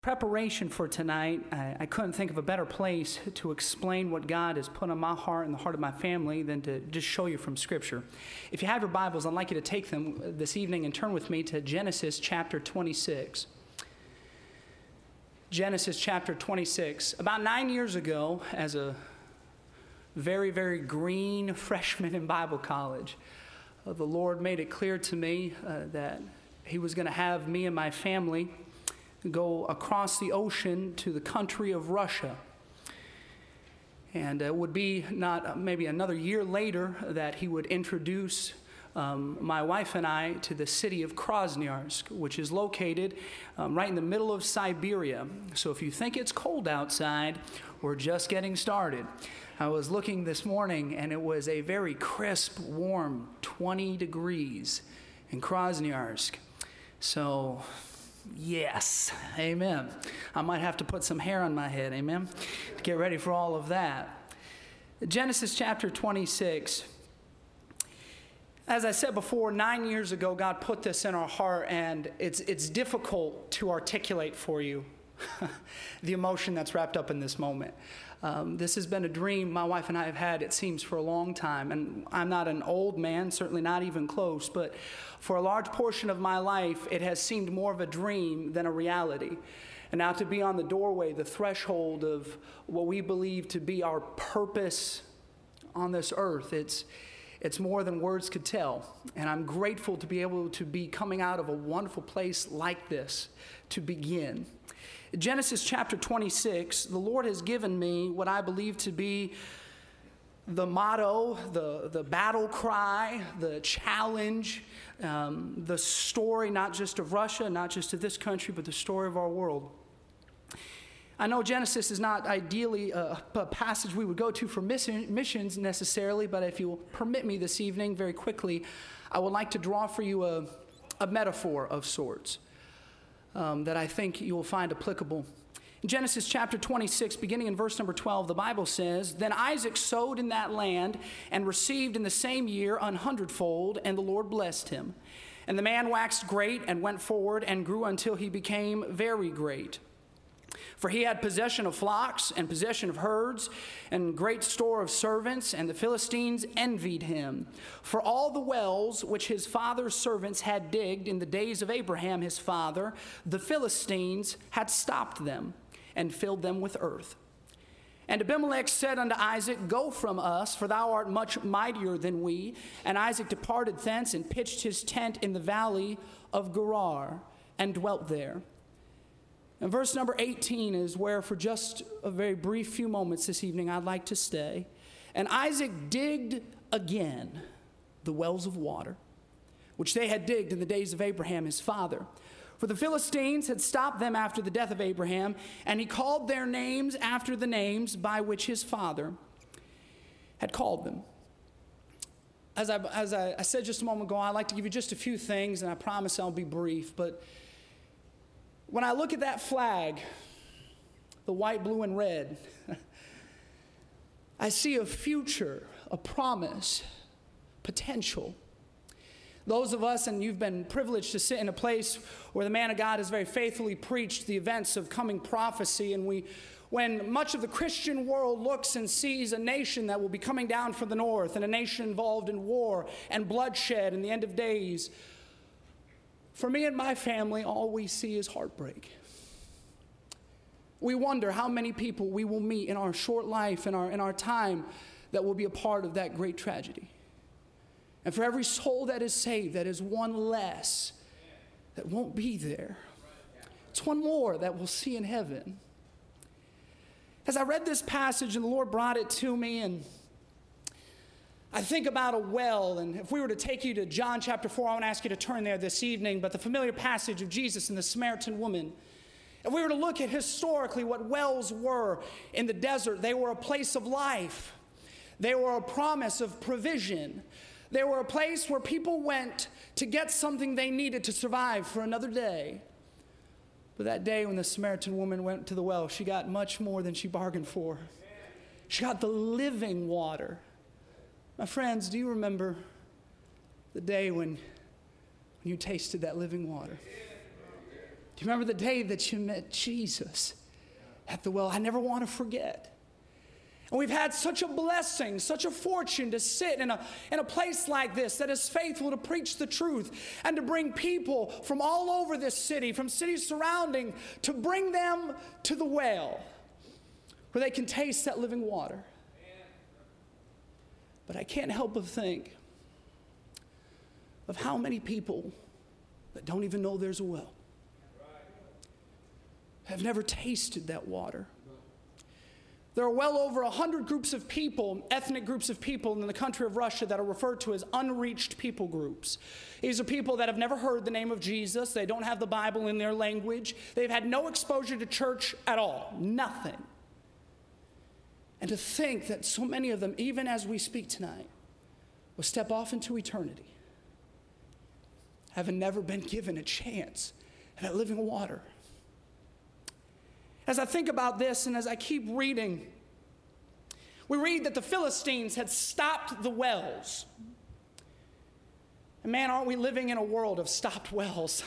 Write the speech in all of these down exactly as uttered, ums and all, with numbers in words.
Preparation for tonight, I, I couldn't think of a better place to explain what God has put on my heart and the heart of my family than to just show you from Scripture. If you have your Bibles, I'd like you to take them this evening and turn with me to Genesis chapter twenty-six. Genesis chapter twenty-six. About nine years ago, as a very, very green freshman in Bible college, uh, the Lord made it clear to me uh, that He was going to have me and my family go across the ocean to the country of Russia. And it would be not maybe another year later that he would introduce um, my wife and I to the city of Krasnoyarsk, which is located um, right in the middle of Siberia. So if you think it's cold outside, we're just getting started. I was looking this morning and it was a very crisp, warm twenty degrees in Krasnoyarsk. So yes, amen. I might have to put some hair on my head, amen, to get ready for all of that. Genesis chapter twenty-six. As I said before, nine years ago, God put this in our heart, and it's it's difficult to articulate for you the emotion that's wrapped up in this moment. Um, this has been a dream my wife and I have had, it seems, for a long time. And I'm not an old man, certainly not even close, but for a large portion of my life, it has seemed more of a dream than a reality. And now to be on the doorway, the threshold of what we believe to be our purpose on this earth, it's it's more than words could tell. And I'm grateful to be able to be coming out of a wonderful place like this to begin. Genesis chapter twenty-six, the Lord has given me what I believe to be the motto, the, the battle cry, the challenge, um, the story not just of Russia, not just of this country, but the story of our world. I know Genesis is not ideally a, a passage we would go to for mission, missions necessarily, but if you will permit me this evening very quickly, I would like to draw for you a, a metaphor of sorts. Um, that I think you will find applicable. In Genesis chapter twenty-six, beginning in verse number twelve, the Bible says, "Then Isaac sowed in that land and received in the same year an hundredfold, and the Lord blessed him. And the man waxed great and went forward and grew until he became very great. For he had possession of flocks and possession of herds and great store of servants, and the Philistines envied him. For all the wells which his father's servants had digged in the days of Abraham his father, the Philistines had stopped them and filled them with earth. And Abimelech said unto Isaac, Go from us, for thou art much mightier than we. And Isaac departed thence and pitched his tent in the valley of Gerar and dwelt there." And verse number eighteen is where for just a very brief few moments this evening I'd like to stay. "And Isaac digged again the wells of water, which they had digged in the days of Abraham his father. For the Philistines had stopped them after the death of Abraham, and he called their names after the names by which his father had called them." As I, as I, I said just a moment ago, I'd like to give you just a few things, and I promise I'll be brief, but when I look at that flag, the white, blue, and red, I see a future, a promise, potential. Those of us, and you've been privileged to sit in a place where the man of God has very faithfully preached the events of coming prophecy, and we, when much of the Christian world looks and sees a nation that will be coming down from the north, and a nation involved in war and bloodshed and the end of days, for me and my family, all we see is heartbreak. We wonder how many people we will meet in our short life, in our, in our time, that will be a part of that great tragedy. And for every soul that is saved, that is one less that won't be there. It's one more that we'll see in heaven. As I read this passage and the Lord brought it to me, and I think about a well, and if we were to take you to John chapter four, I want to ask you to turn there this evening, but the familiar passage of Jesus and the Samaritan woman. If we were to look at historically what wells were in the desert, they were a place of life. They were a promise of provision. They were a place where people went to get something they needed to survive for another day. But that day when the Samaritan woman went to the well, she got much more than she bargained for. She got the living water. My friends, do you remember the day when, when you tasted that living water? Do you remember the day that you met Jesus at the well? I never want to forget. And we've had such a blessing, such a fortune to sit in a, in a place like this that is faithful to preach the truth and to bring people from all over this city, from cities surrounding, to bring them to the well where they can taste that living water. But I can't help but think of how many people that don't even know there's a well have never tasted that water. There are well over one hundred groups of people, ethnic groups of people in the country of Russia that are referred to as unreached people groups. These are people that have never heard the name of Jesus. They don't have the Bible in their language. They've had no exposure to church at all, nothing. And to think that so many of them, even as we speak tonight, will step off into eternity, having never been given a chance at that living water. As I think about this and as I keep reading, we read that the Philistines had stopped the wells. And man, aren't we living in a world of stopped wells?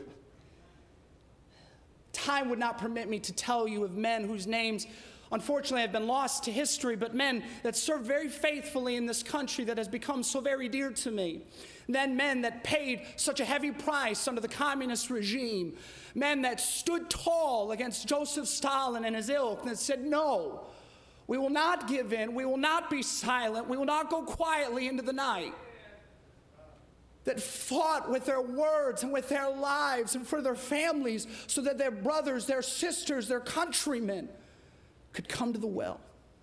Time would not permit me to tell you of men whose names unfortunately have been lost to history, but men that served very faithfully in this country that has become so very dear to me. Then men that paid such a heavy price under the communist regime. Men that stood tall against Joseph Stalin and his ilk and said, no, we will not give in. We will not be silent. We will not go quietly into the night. That fought with their words and with their lives and for their families so that their brothers, their sisters, their countrymen could come to the well.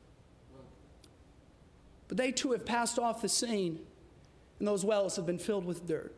But they too have passed off the scene, and those wells have been filled with dirt.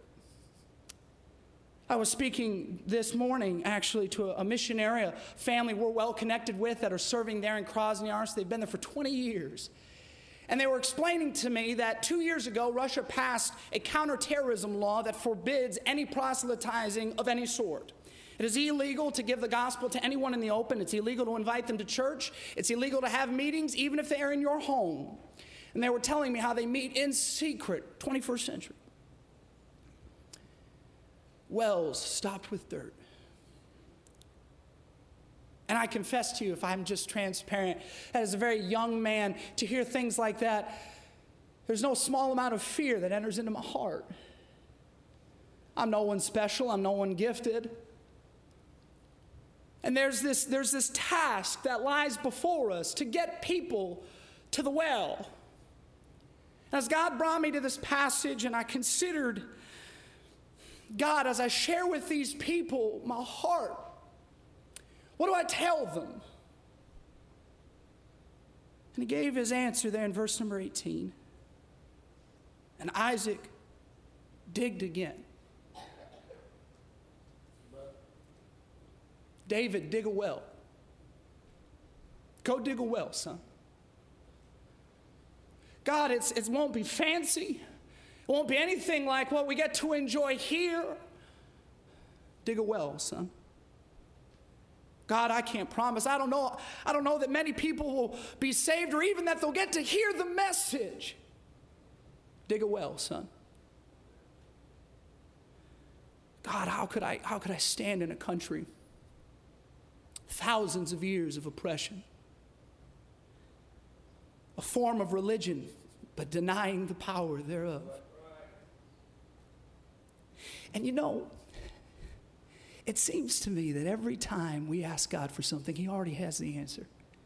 I was speaking this morning, actually, to a missionary, a family we're well connected with that are serving there in Krasnoyarsk. They've been there for twenty years. And they were explaining to me that two years ago, Russia passed a counterterrorism law that forbids any proselytizing of any sort. It is illegal to give the gospel to anyone in the open. It's illegal to invite them to church. It's illegal to have meetings, even if they are in your home. And they were telling me how they meet in secret, twenty-first century. Wells stopped with dirt. And I confess to you, if I'm just transparent, as a very young man, to hear things like that, there's no small amount of fear that enters into my heart. I'm no one special. I'm no one gifted. And there's this, there's this task that lies before us to get people to the well. As God brought me to this passage and I considered, God, as I share with these people my heart, what do I tell them? And he gave his answer there in verse number eighteen. And Isaac digged again. David, dig a well. Go dig a well, son. God, it's, it won't be fancy. It won't be anything like what we get to enjoy here. Dig a well, son. God, I can't promise. I don't know. I don't know that many people will be saved or even that they'll get to hear the message. Dig a well, son. God, how could I, how could I stand in a country, thousands of years of oppression, a form of religion, but denying the power thereof? And you know, it seems to me that every time we ask God for something, he already has the answer.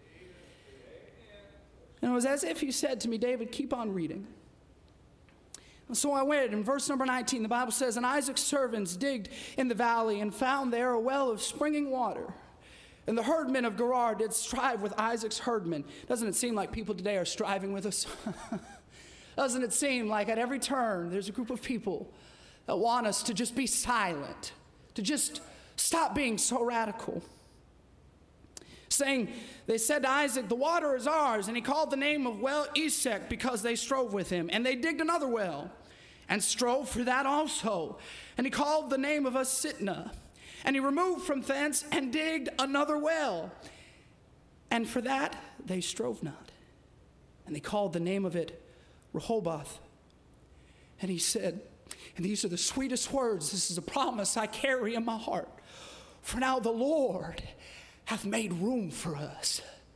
And it was as if he said to me, David, keep on reading. And so I went. In verse number nineteen, the Bible says, and Isaac's servants digged in the valley and found there a well of springing water. And the herdmen of Gerar did strive with Isaac's herdmen. Doesn't it seem like people today are striving with us? Doesn't it seem like at every turn there's a group of people that want us to just be silent, to just stop being so radical? Saying, they said to Isaac, the water is ours. And he called the name of well Esek because they strove with him. And they digged another well and strove for that also. And he called the name of us Sitnah. And he removed from thence and digged another well. And for that they strove not. And they called the name of it Rehoboth. And he said, and these are the sweetest words, this is a promise I carry in my heart. For now the Lord hath made room for us.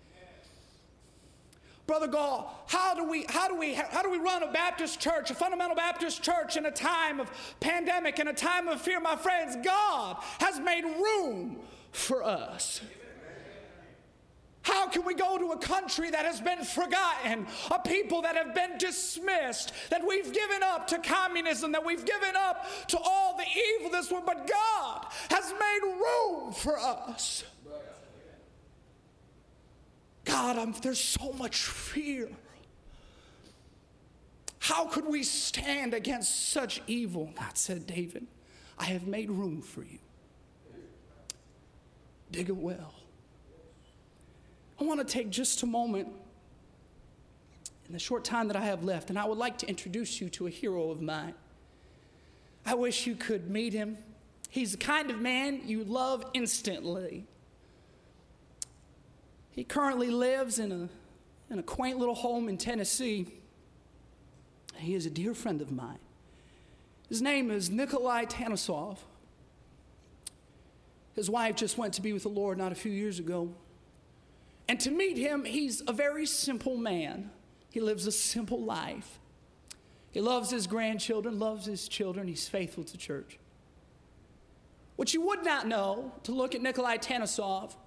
Brother Gall, how do we how do we how do we run a Baptist church, a fundamental Baptist church, in a time of pandemic, in a time of fear? My friends, God has made room for us. How can we go to a country that has been forgotten, a people that have been dismissed, that we've given up to communism, that we've given up to all the evil of this world, but God has made room for us. God, I'm, there's so much fear. How could we stand against such evil? God said, David, I have made room for you. Dig a well. I want to take just a moment in the short time that I have left, and I would like to introduce you to a hero of mine. I wish you could meet him. He's the kind of man you love instantly. He currently lives in a, in a quaint little home in Tennessee. He is a dear friend of mine. His name is Nikolai Tanisov. His wife just went to be with the Lord not a few years ago. And to meet him, he's a very simple man. He lives a simple life. He loves his grandchildren, loves his children. He's faithful to church. What you would not know, to look at Nikolai Tanisov,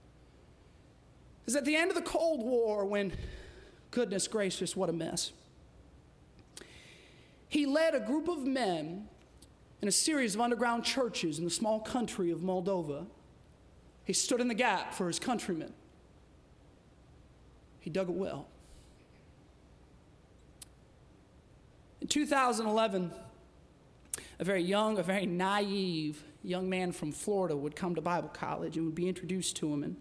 is at the end of the Cold War, when, goodness gracious, what a mess, he led a group of men in a series of underground churches in the small country of Moldova. He stood in the gap for his countrymen. He dug a well. In two thousand eleven, a very young, a very naive young man from Florida would come to Bible college and would be introduced to him. And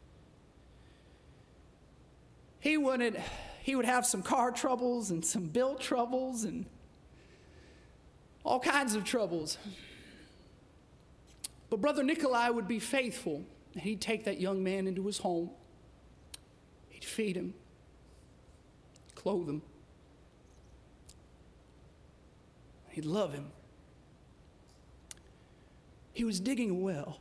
he would, he would have some car troubles and some bill troubles and all kinds of troubles. But Brother Nikolai would be faithful. He'd take that young man into his home. He'd feed him, clothe him. He'd love him. He was digging a well.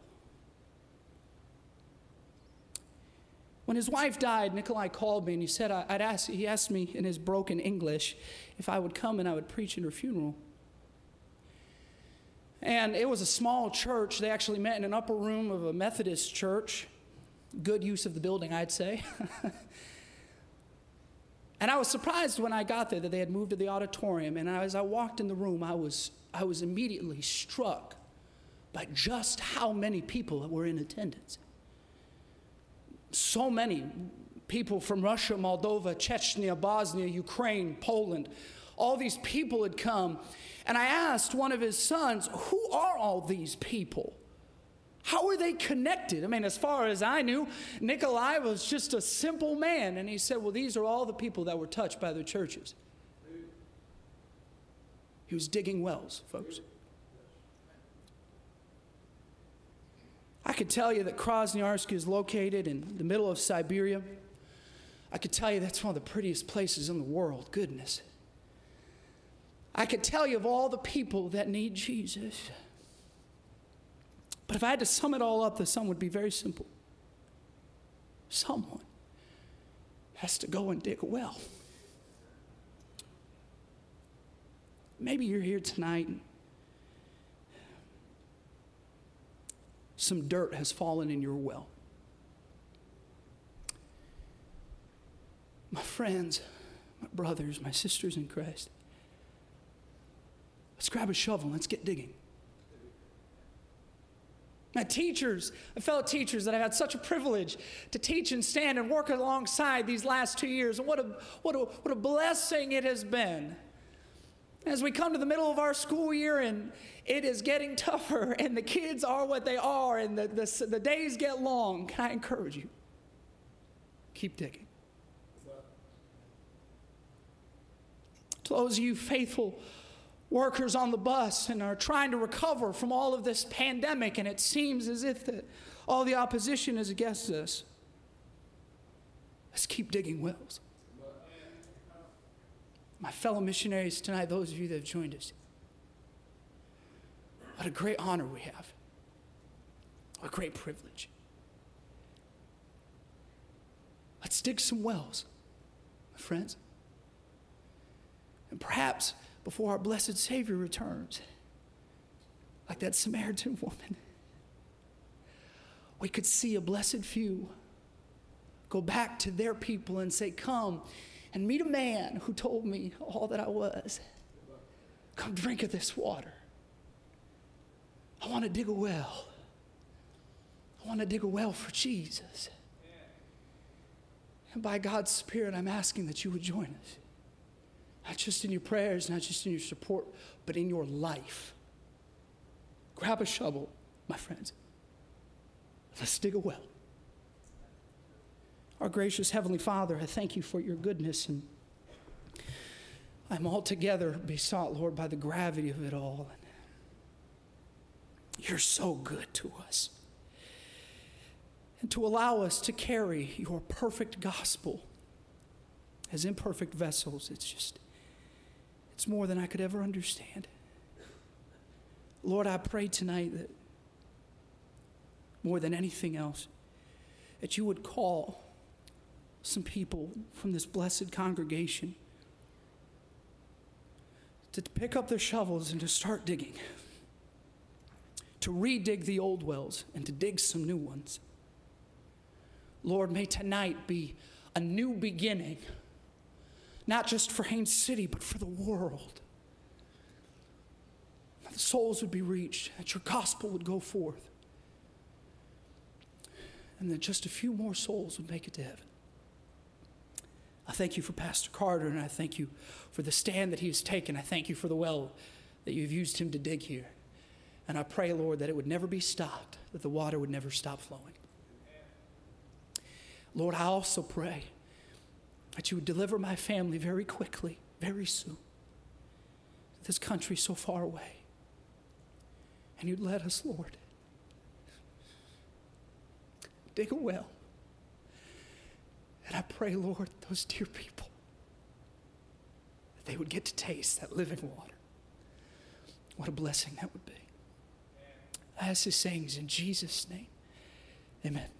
When his wife died, Nikolai called me and he said, I'd ask, he asked me in his broken English if I would come and I would preach at her funeral. And it was a small church. They actually met in an upper room of a Methodist church. Good use of the building, I'd say. And I was surprised when I got there that they had moved to the auditorium. And as I walked in the room, I was, I was immediately struck by just how many people were in attendance. So many people from Russia, Moldova, Chechnya, Bosnia, Ukraine, Poland. All these people had come. And I asked one of his sons, who are all these people? How are they connected? I mean, as far as I knew, Nikolai was just a simple man. And he said, well, these are all the people that were touched by the churches. He was digging wells, folks. I could tell you that Krasnoyarsk is located in the middle of Siberia. I could tell you that's one of the prettiest places in the world. Goodness. I could tell you of all the people that need Jesus. But if I had to sum it all up, the sum would be very simple. Someone has to go and dig a well. Maybe you're here tonight and some dirt has fallen in your well. My friends, my brothers, my sisters in Christ, let's grab a shovel and let's get digging. My teachers, my fellow teachers that I've had such a privilege to teach and stand and work alongside these last two years, and what a, what a, what a blessing it has been. As we come to the middle of our school year and it is getting tougher and the kids are what they are and the, the, the days get long, can I encourage you? Keep digging. To those of you faithful workers on the bus and are trying to recover from all of this pandemic, and it seems as if the, all the opposition is against us, let's keep digging wells. My fellow missionaries tonight, those of you that have joined us, what a great honor we have. What a great privilege. Let's dig some wells, my friends. And perhaps before our blessed Savior returns, like that Samaritan woman, we could see a blessed few go back to their people and say, come and meet a man who told me all that I was. Come drink of this water. I want to dig a well. I want to dig a well for Jesus. And by God's Spirit, I'm asking that you would join us. Not just in your prayers, not just in your support, but in your life. Grab a shovel, my friends. Let's dig a well. Our gracious Heavenly Father, I thank you for your goodness, and I'm altogether besought, Lord, by the gravity of it all. You're so good to us. And to allow us to carry your perfect gospel as imperfect vessels, it's just, it's more than I could ever understand. Lord, I pray tonight that more than anything else, that you would call some people from this blessed congregation to pick up their shovels and to start digging, to re-dig the old wells and to dig some new ones. Lord, may tonight be a new beginning, not just for Haines City, but for the world. That the souls would be reached, that your gospel would go forth, and that just a few more souls would make it to heaven. I thank you for Pastor Carter, and I thank you for the stand that he has taken. I thank you for the well that you've used him to dig here. And I pray, Lord, that it would never be stopped, that the water would never stop flowing. Lord, I also pray that you would deliver my family very quickly, very soon. This country so far away. And you'd let us, Lord, dig a well. And I pray, Lord, those dear people, that they would get to taste that living water. What a blessing that would be. I ask these things in Jesus' name. Amen.